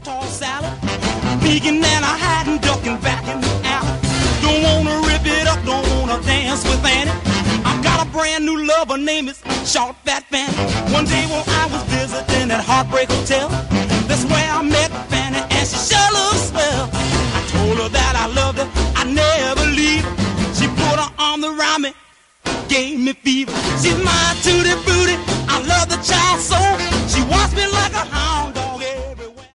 tall salad, vegan and a hat and ducking back in the alley. Don't wanna rip it up, don't wanna dance with Annie. I've got a brand new lover, name is Short Fat Fanny. One day when I was visiting at Heartbreak Hotel, that's where I met Fanny and she sure looks swell. I told her that I loved her, I'd never leave her. She put her arm around me, gave me fever. She's my tutti frutti, I love the child so. She wants me like a hound dog.